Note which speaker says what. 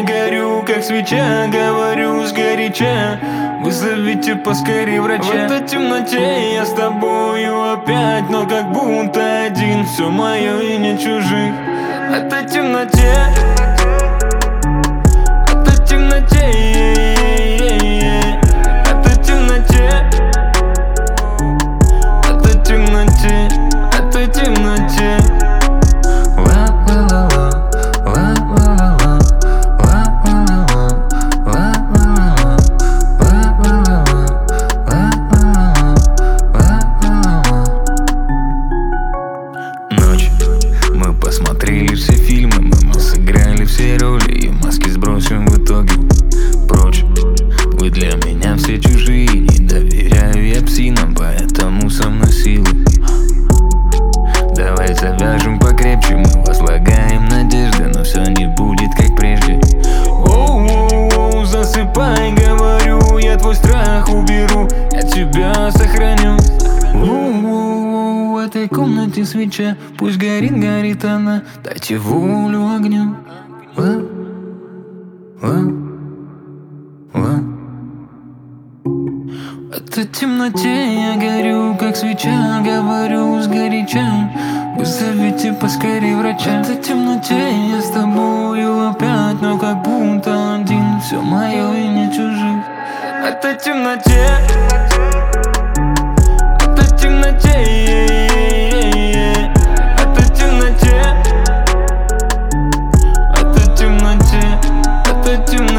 Speaker 1: я горю, как свеча, говорю сгоряча. Вызовите поскорее врача. В этой темноте я с тобою опять, но как будто один. Все мое и не чужих. В этой темноте, в этой темноте, в этой темноте, в этой темноте, в этой темноте. Мы посмотрели все фильмы, мы сыграли все роли, и маски сбросим в итоге прочь. Вы для меня все чужие, не доверяю я псинам, поэтому со мной силы. Давай завяжем покрепче, мы возлагаем надежды, но все не будет как прежде. Оу, засыпай, говорю, я твой страх уберу, я тебя сохраню. В этой комнате свеча, пусть горит, горит она, дайте волю огню. В этой темноте я горю, как свеча, говорю сгоряча. Вызовите поскорее врача. В этой темноте я с тобою опять, но как будто один. Все мое и не чужих. В этой темноте, в этой темноте, в этой темноте, в этой темноте, в этой темноте.